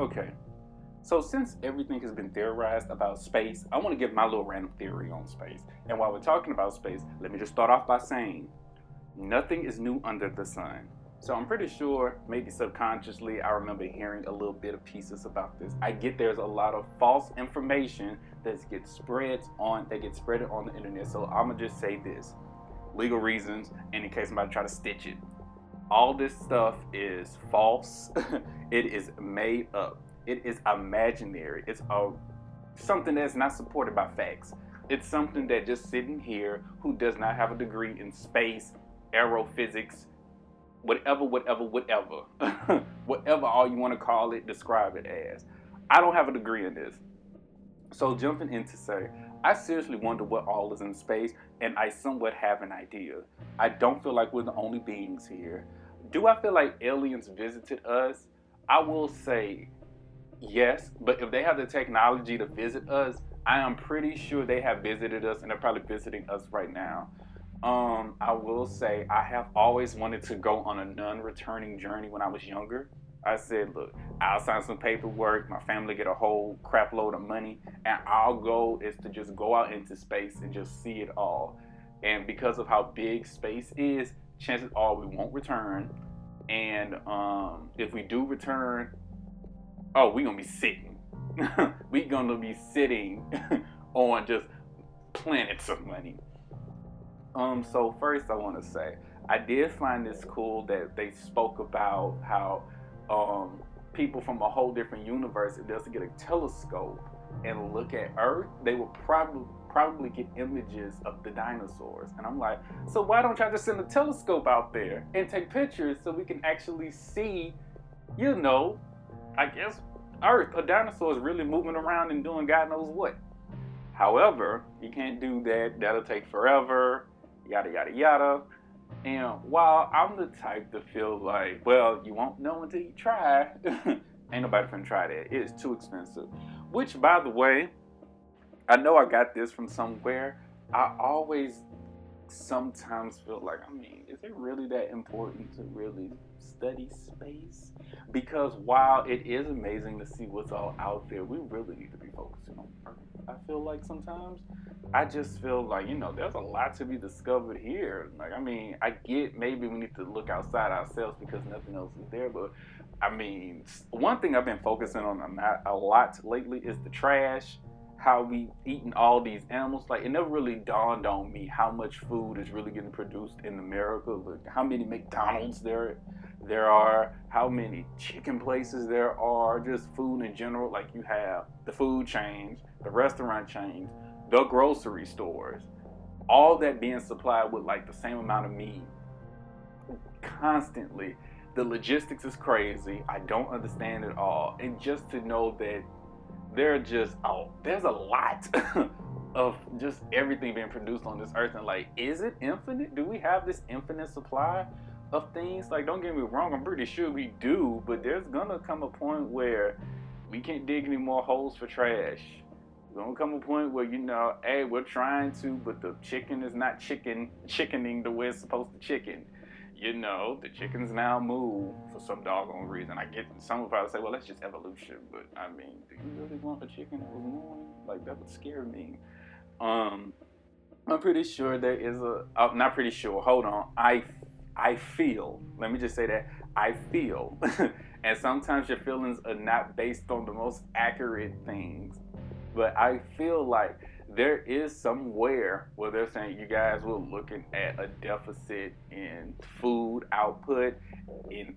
Okay, so since everything has been theorized about space, I want to give my little random theory on space. And while we're talking about space, let me just start off by saying nothing is new under the sun. So I'm pretty sure, maybe subconsciously, I remember hearing a little bit of pieces about this. I get there's a lot of false information that gets spread on the internet. So I'm gonna just say this: legal reasons, and in case somebody try to stitch it, all this stuff is false. It is made up. It is imaginary. Something that's not supported by facts. It's something that just sitting here who does not have a degree in space, aerophysics, whatever, whatever all you want to call it, describe it as. I don't have a degree in this. So jumping in to say, I seriously wonder what all is in space, and I somewhat have an idea. I don't feel like we're the only beings here. Do I feel like aliens visited us? I will say yes, but if they have the technology to visit us, I am pretty sure they have visited us and they're probably visiting us right now. I will say I have always wanted to go on a non-returning journey when I was younger. I said, look, I'll sign some paperwork, my family get a whole crap load of money, and our goal is to just go out into space and just see it all. And because of how big space is, chances are we won't return. And if we do return, oh, we're gonna be sitting. We're gonna be sitting on just planets of money. So first I want to say I did find this cool that they spoke about how people from a whole different universe, if they was to get a telescope and look at Earth, they would probably get images of the dinosaurs. And I'm like, so why don't y'all just send a telescope out there and take pictures so we can actually see, you know, I guess Earth, a dinosaur is really moving around and doing God knows what. However, you can't do that. That'll take forever, yada, yada, yada. And while I'm the type to feel like, well, you won't know until you try, ain't nobody finna try that. It is too expensive. Which, by the way, I know I got this from somewhere. I always sometimes feel like, I mean, is it really that important to really study space? Because while it is amazing to see what's all out there, we really need to be focusing on Earth. I feel like sometimes I just feel like, there's a lot to be discovered here. Like, I mean, I get maybe we need to look outside ourselves because nothing else is there, but I mean, one thing I've been focusing on a lot lately is the trash, how we eating all these animals. Like, it never really dawned on me how much food is really getting produced in America. Like, how many McDonald's there are, how many chicken places there are, just food in general. Like, you have the food chains, the restaurant chains, the grocery stores, all that being supplied with like the same amount of meat constantly. The logistics is crazy. I don't understand it all. And just to know that there's a lot of just everything being produced on this earth, and like, is it infinite? Do we have this infinite supply of things? Like, don't get me wrong, I'm pretty sure we do, but there's gonna come a point where we can't dig any more holes for trash. There's gonna come a point where, hey, we're trying to, but the chicken is not chickening the way it's supposed to chicken. The chickens now move for some doggone reason. I get some will probably say, well, that's just evolution, but I mean, do you really want a chicken that was moving? Like, that would scare me. I'm pretty sure there is not pretty sure, hold on. I feel, let me just say that, I feel, and sometimes your feelings are not based on the most accurate things, but I feel like there is somewhere where they're saying you guys were looking at a deficit in food output in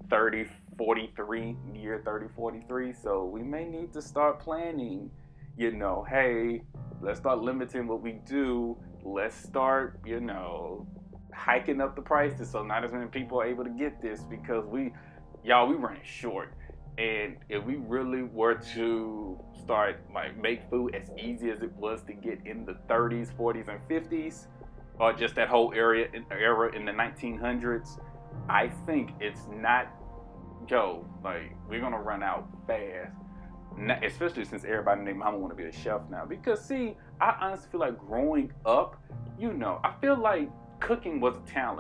year 3043. So we may need to start planning, hey, let's start limiting what we do. Let's start, hiking up the prices so not as many people are able to get this, because we running short. And if we really were to start make food as easy as it was to get in the 30s, 40s, and 50s, or just that whole era in the 1900s, I think it's not, we're gonna run out fast. Especially since everybody named Mama want to be a chef now. Because see, I honestly feel like growing up, I feel like cooking was a talent.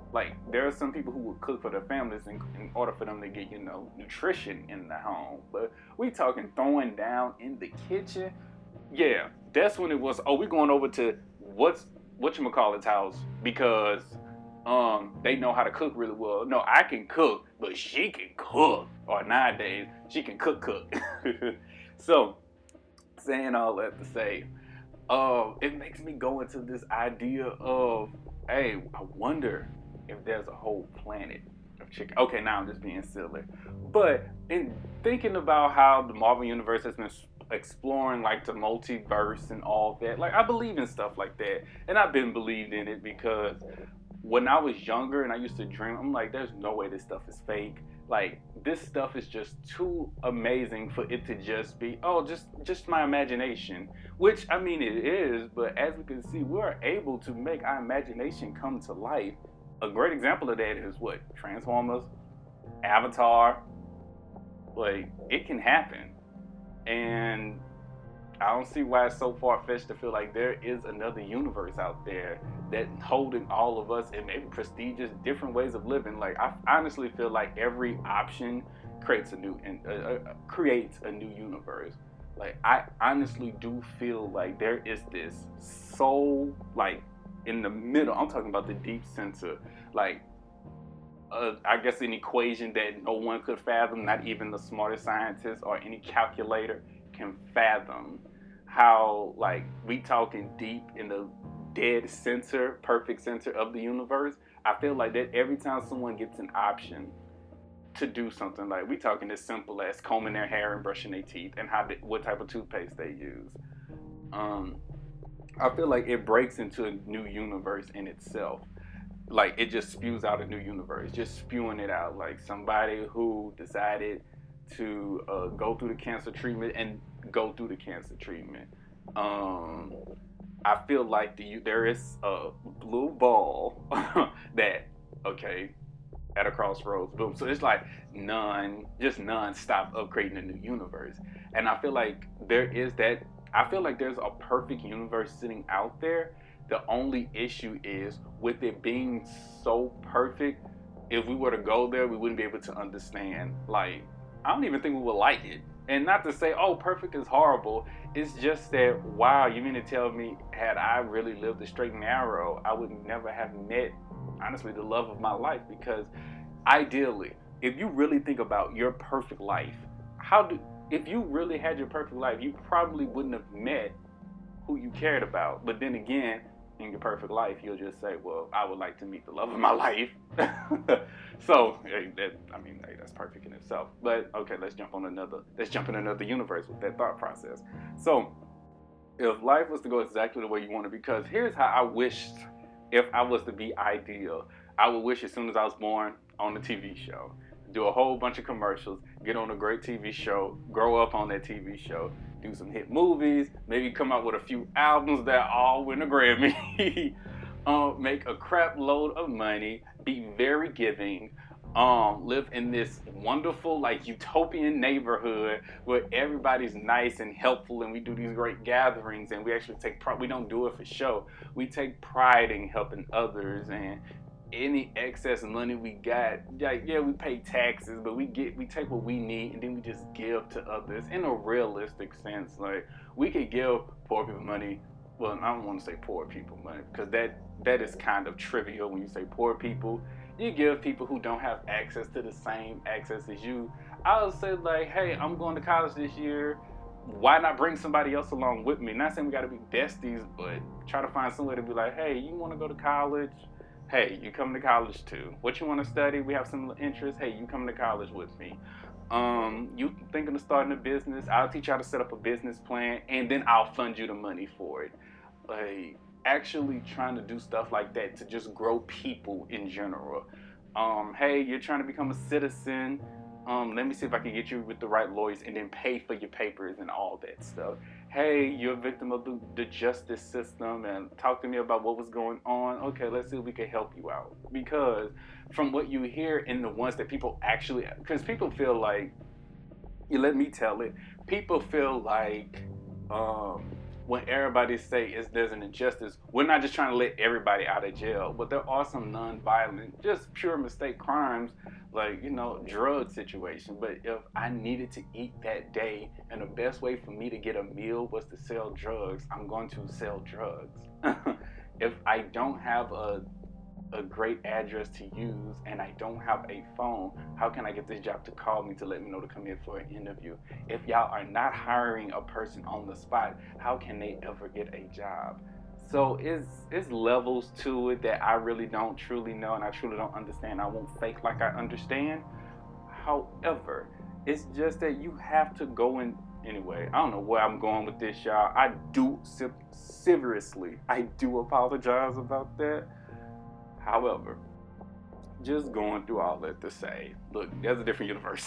Like, there are some people who would cook for their families in order for them to get, you know, nutrition in the home. But we talking throwing down in the kitchen. Yeah, that's when it was. Oh, we going over to whatchamacallit's house because they know how to cook really well. No, I can cook, but she can cook. Or nowadays, she can cook. So, saying all that to say, it makes me go into this idea of, hey, I wonder if there's a whole planet of chicken. Okay, now I'm just being silly. But in thinking about how the Marvel Universe has been exploring like the multiverse and all that, like I believe in stuff like that. And I've been believed in it because when I was younger and I used to dream, I'm like, there's no way this stuff is fake. Like, this stuff is just too amazing for it to just be, oh, just my imagination. Which, I mean, it is, but as we can see, we're able to make our imagination come to life. A great example of that is what? Transformers, Avatar. Like, it can happen. And I don't see why it's so far-fetched to feel like there is another universe out there that's holding all of us and maybe prestigious different ways of living. Like, I honestly feel like every option creates a new universe. Like, I honestly do feel like there is this soul, like, in the middle. I'm talking about the deep center, like, I guess an equation that no one could fathom, not even the smartest scientist or any calculator can fathom. How, like, we talking deep in the dead center, perfect center of the universe. I feel like that every time someone gets an option to do something, like we talking as simple as combing their hair and brushing their teeth and what type of toothpaste they use. I feel like it breaks into a new universe in itself. Like, it just spews out a new universe, just spewing it out. Like, somebody who decided to go through the cancer treatment and go through the cancer treatment. I feel like there is a blue ball that, okay, at a crossroads, boom. So it's like non-stop upgrading a new universe. And I feel like there's a perfect universe sitting out there. The only issue is with it being so perfect, if we were to go there, we wouldn't be able to understand. Like, I don't even think we would like it. And not to say, oh, perfect is horrible. It's just that, wow, you mean to tell me, had I really lived the straight and narrow, I would never have met, honestly, the love of my life. Because ideally, if you really think about your perfect life, if you really had your perfect life, you probably wouldn't have met who you cared about. But then again, in your perfect life, you'll just say, well, I would like to meet the love of my life. So, hey, that's perfect in itself. But okay, let's jump in another universe with that thought process. So, if life was to go exactly the way you want it, because here's how I wished, if I was to be ideal, I would wish as soon as I was born on the TV show, do a whole bunch of commercials, get on a great TV show, grow up on that TV show, do some hit movies, maybe come out with a few albums that all win a Grammy, make a crap load of money, be very giving, live in this wonderful, like, utopian neighborhood where everybody's nice and helpful, and we do these great gatherings, and we actually take pride. We don't do it for show. We take pride in helping others, and any excess money we got, like, yeah, we pay taxes, but we take what we need and then we just give to others in a realistic sense. Like, we could give poor people money. Well, I don't want to say poor people money because that is kind of trivial when you say poor people. You give people who don't have access to the same access as you. I would say, like, hey, I'm going to college this year. Why not bring somebody else along with me? Not saying we got to be besties, but try to find somebody to be like, hey, you want to go to college? Hey, you come to college too. What you want to study? We have similar interests. Hey, you come to college with me. You thinking of starting a business? I'll teach you how to set up a business plan, and then I'll fund you the money for it. Like, actually trying to do stuff like that to just grow people in general. Hey, you're trying to become a citizen. Let me see if I can get you with the right lawyers and then pay for your papers and all that stuff. Hey, you're a victim of the justice system and talk to me about what was going on. Okay, let's see if we can help you out. Because from what you hear in the ones that people actually, because people feel like, you let me tell it, people feel like when everybody say there's an injustice, we're not just trying to let everybody out of jail, but there are some non-violent, just pure mistake crimes, like, you know, drug situation. But if I needed to eat that day and the best way for me to get a meal was to sell drugs, I'm going to sell drugs. If I don't have a great address to use and I don't have a phone, how can I get this job to call me to let me know to come in for an interview? If y'all are not hiring a person on the spot, how can they ever get a job? So it's levels to it that I really don't truly know, and I truly don't understand. I won't fake like I understand. However, it's just that you have to go in. Anyway, I don't know where I'm going with this, y'all. I do seriously, I do apologize about that. However, just going through all that to say, look, there's a different universe.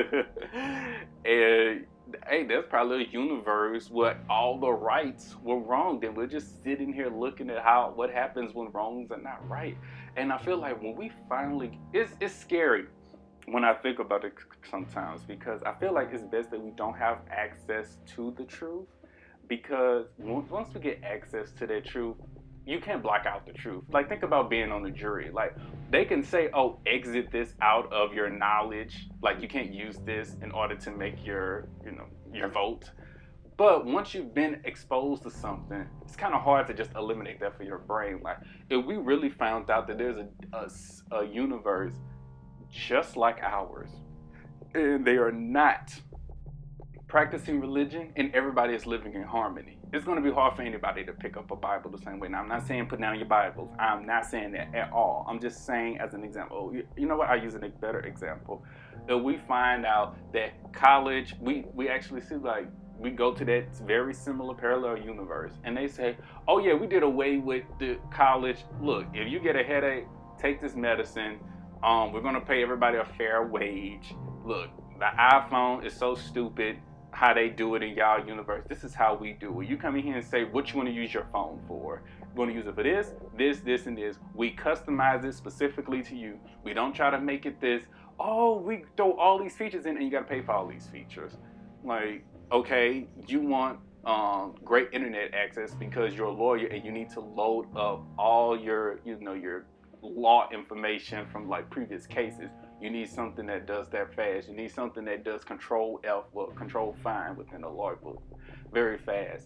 And hey, there's probably a universe where all the rights were wrong. Then we're just sitting here looking at what happens when wrongs are not right. And I feel like when we finally, it's scary when I think about it sometimes, because I feel like it's best that we don't have access to the truth, because once we get access to that truth, you can't block out the truth. Like, think about being on a jury. Like, they can say, oh, exit this out of your knowledge. Like, you can't use this in order to make your vote. But once you've been exposed to something, it's kind of hard to just eliminate that for your brain. Like, if we really found out that there's a universe just like ours, and they are not practicing religion, and everybody is living in harmony, it's going to be hard for anybody to pick up a Bible the same way. Now, I'm not saying put down your Bibles. I'm not saying that at all. I'm just saying as an example. You know what? I'll use a better example. If we find out that college, we actually see, like, we go to that very similar parallel universe, and they say, oh yeah, we did away with the college. Look, if you get a headache, take this medicine. We're going to pay everybody a fair wage. Look, the iPhone is so stupid how they do it in y'all universe. This is how we do it. You come in here and say what you want to use your phone for. You want to use it for this, and this. We customize it specifically to you. We don't try to make it this, oh, we throw all these features in and you got to pay for all these features. Like, okay, you want great internet access because you're a lawyer and you need to load up all your law information from like previous cases. You need something that does that fast. You need something that does Control F, well, Control Find within a law book, very fast.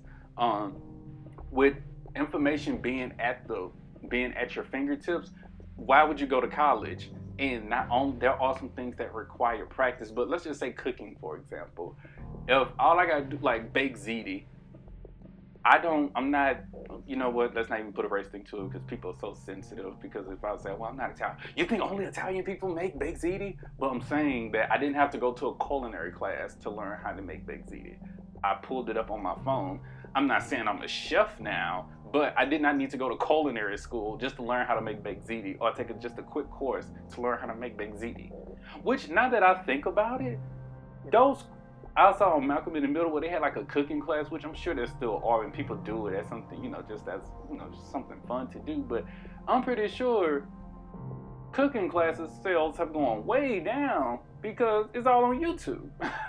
With information being at your fingertips, why would you go to college? And not only, there are some things that require practice, but let's just say cooking, for example. If all I gotta do, like bake ziti, I'm not, you know what, let's not even put a race thing to it, because people are so sensitive. Because if I say, well, I'm not Italian, you think only Italian people make baked ziti? But I'm saying that I didn't have to go to a culinary class to learn how to make baked ziti. I pulled it up on my phone. I'm not saying I'm a chef now, but I did not need to go to culinary school just to learn how to make baked ziti, or take just a quick course to learn how to make baked ziti. Which, now that I think about it, I saw Malcolm in the Middle where they had like a cooking class, which I'm sure there still are, and people do it as something, just something fun to do. But I'm pretty sure cooking classes sales have gone way down because it's all on YouTube.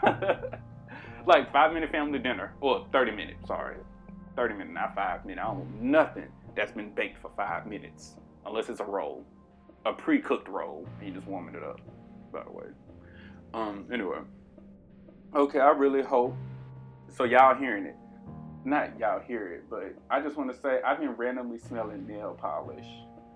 Like 5-minute family dinner, or 30 minutes, sorry. 30 minutes, not 5 minutes. I don't want nothing that's been baked for 5 minutes, unless it's a roll, a pre-cooked roll, and you just warming it up, by the way. Anyway. Okay, I really hope, so y'all hearing it, not y'all hear it, but I just want to say I've been randomly smelling nail polish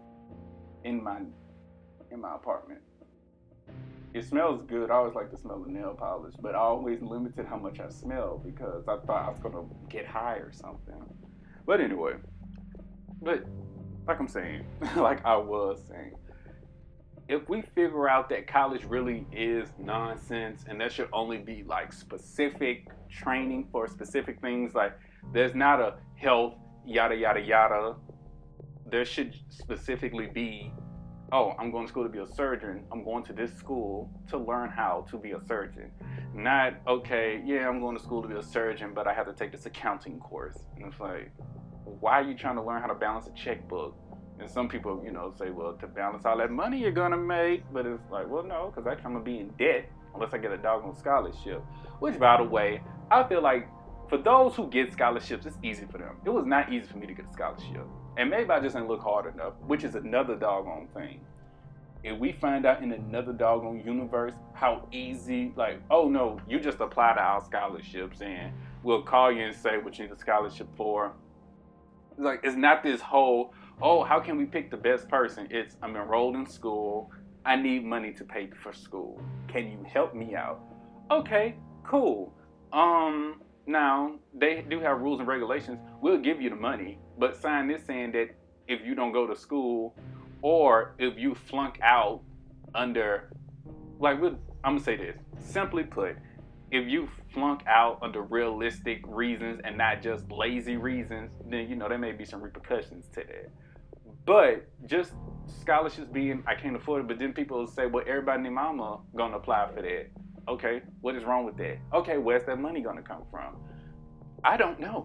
in my apartment. It smells good. I always like to smell the nail polish, but I always limited how much I smell because I thought I was going to get high or something. But anyway, like I'm saying, like I was saying, if we figure out that college really is nonsense and there should only be like specific training for specific things, like there's not a health yada yada yada, there should specifically be, oh, I'm going to school to be a surgeon, I'm going to this school to learn how to be a surgeon. Not, okay, yeah, I'm going to school to be a surgeon, but I have to take this accounting course. And it's like, why are you trying to learn how to balance a checkbook? And some people, say, well, to balance all that money you're going to make. But it's like, well, no, because actually I'm going to be in debt unless I get a doggone scholarship. Which, by the way, I feel like For those who get scholarships, it's easy for them. It was not easy for me to get a scholarship. And maybe I just didn't look hard enough, which is another doggone thing. If we find out in another doggone universe how easy, like, oh no, you just apply to our scholarships and we'll call you and say what you need a scholarship for. Like, it's not this whole, oh, how can we pick the best person? It's, I'm enrolled in school. I need money to pay for school. Can you help me out? Okay, cool. Now, they do have rules and regulations. We'll give you the money, but sign this saying that if you don't go to school or if you flunk out under, like, I'm gonna say this, simply put, if you flunk out under realistic reasons and not just lazy reasons, then, you know, there may be some repercussions to that. But just scholarships being, I can't afford it, but then people will say, well, everybody and their mama gonna apply for that. Okay, what is wrong with that? Okay, where's that money gonna come from? I don't know.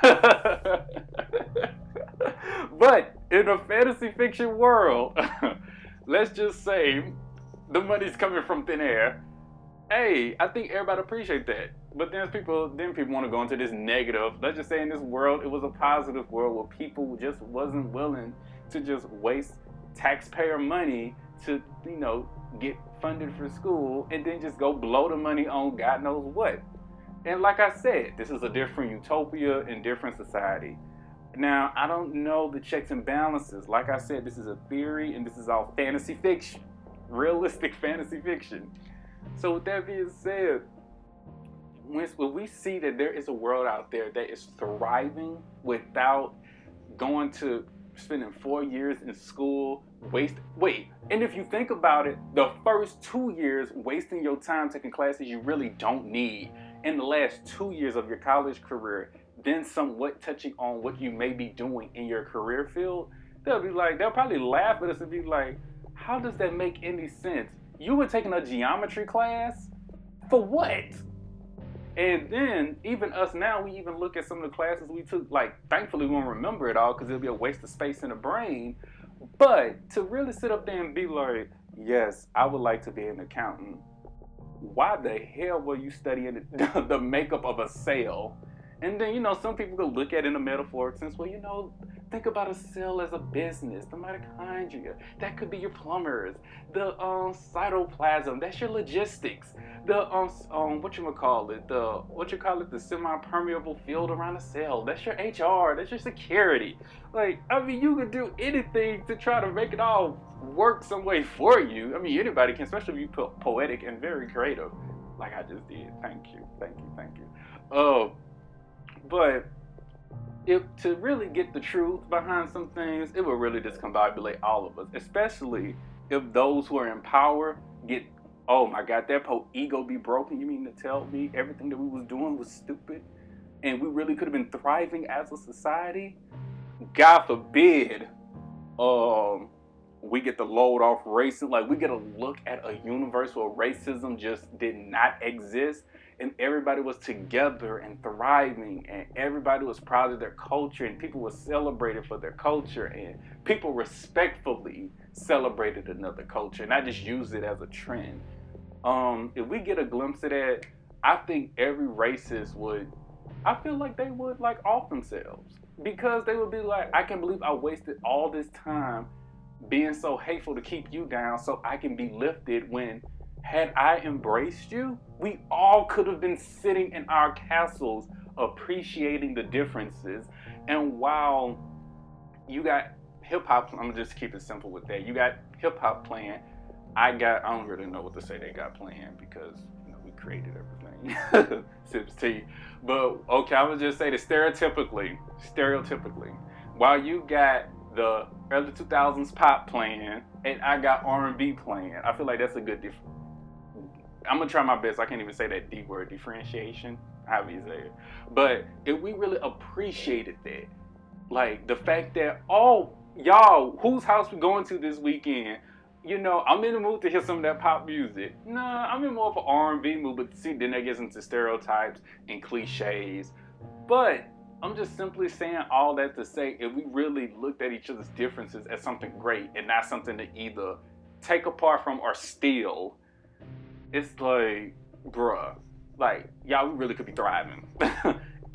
But in a fantasy fiction world, let's just say the money's coming from thin air. Hey, I think everybody appreciate that. But then people want to go into this negative. Let's just say in this world, it was a positive world where people just wasn't willing to just waste taxpayer money to, you know, get funded for school and then just go blow the money on God knows what. And like I said, this is a different utopia and different society. Now, I don't know the checks and balances. Like I said, this is a theory and this is all fantasy fiction, realistic fantasy fiction. So with that being said, when we see that there is a world out there that is thriving without going to spending 4 years in school, and if you think about it, the first 2 years wasting your time taking classes you really don't need, in the last 2 years of your college career, then somewhat touching on what you may be doing in your career field, they'll probably laugh at us and be like, how does that make any sense? You were taking a geometry class? For what? And then, even us now, we even look at some of the classes we took, like, thankfully we won't remember it all because it'll be a waste of space in the brain. But to really sit up there and be like, yes, I would like to be an accountant. Why the hell were you studying the makeup of a cell? And then, you know, some people could look at it in a metaphoric sense. Well, you know, think about a cell as a business. The mitochondria, that could be your plumbers. The cytoplasm, that's your logistics. The the semi-permeable field around a cell, that's your HR, that's your security. Like, I mean, you could do anything to try to make it all work some way for you. I mean, anybody can, especially if you poetic and very creative, like I just did. Thank you. But if to really get the truth behind some things, it will really discombobulate all of us, especially if those who are in power get, oh my God, that ego be broken. You mean to tell me everything that we was doing was stupid and we really could have been thriving as a society? God forbid we get the load off racism. Like, we get a look at a universe where racism just did not exist and everybody was together and thriving and everybody was proud of their culture and people were celebrated for their culture and people respectfully celebrated another culture and not just used it as a trend. If we get a glimpse of that, I think every racist I feel like they would like off themselves, because they would be like, I can't believe I wasted all this time being so hateful to keep you down so I can be lifted, when had I embraced you, we all could have been sitting in our castles appreciating the differences. And while you got hip hop, I'm gonna just keep it simple with that. You got hip hop playing. I don't really know what to say they got playing, because, you know, we created everything. Sips tea. But okay, I would just say that stereotypically, while you got the early 2000s pop playing and I got R&B playing, I feel like that's a good I'm gonna try my best. I can't even say that D word, differentiation, however you say it. But if we really appreciated that, like the fact that, oh, y'all, whose house we going to this weekend? You know, I'm in the mood to hear some of that pop music. Nah, I'm in more of an R&B mood, but see, then that gets into stereotypes and cliches. But I'm just simply saying all that to say, if we really looked at each other's differences as something great and not something to either take apart from or steal, it's like, bruh, like, y'all, we really could be thriving.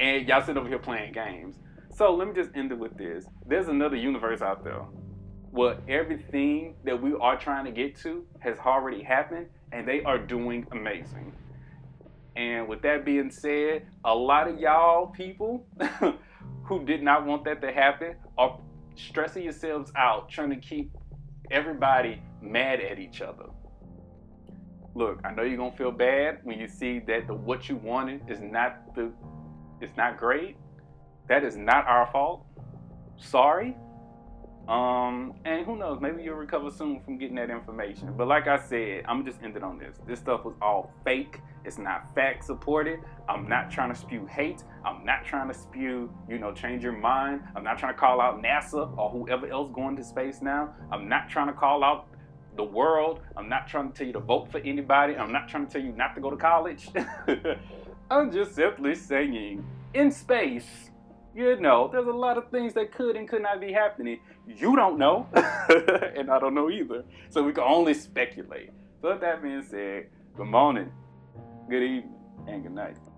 And y'all sit over here playing games. So let me just end it with this. There's another universe out there where everything that we are trying to get to has already happened, and they are doing amazing. And with that being said, a lot of y'all people who did not want that to happen are stressing yourselves out trying to keep everybody mad at each other. Look, I know you're gonna feel bad when you see that what you wanted is not great. That is not our fault. Sorry. And who knows, maybe you'll recover soon from getting that information. But like I said, I'm just ending on this. This stuff was all fake. It's not fact supported. I'm not trying to spew hate. I'm not trying to spew, change your mind. I'm not trying to call out NASA or whoever else going to space now. I'm not trying to call out the world. I'm not trying to tell you to vote for anybody. I'm not trying to tell you not to go to college. I'm just simply saying, in space, there's a lot of things that could and could not be happening. You don't know, and I don't know either. So we can only speculate. So with that being said, good morning, good evening, and good night.